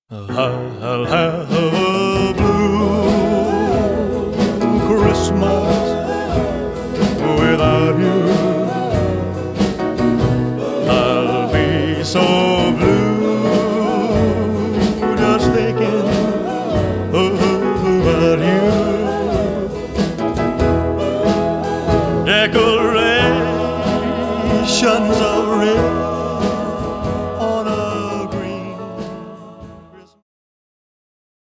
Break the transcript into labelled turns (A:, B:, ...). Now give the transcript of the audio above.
A: I'll have a blue Christmas without you. I'll be so blue just thinking about you. Decorations of red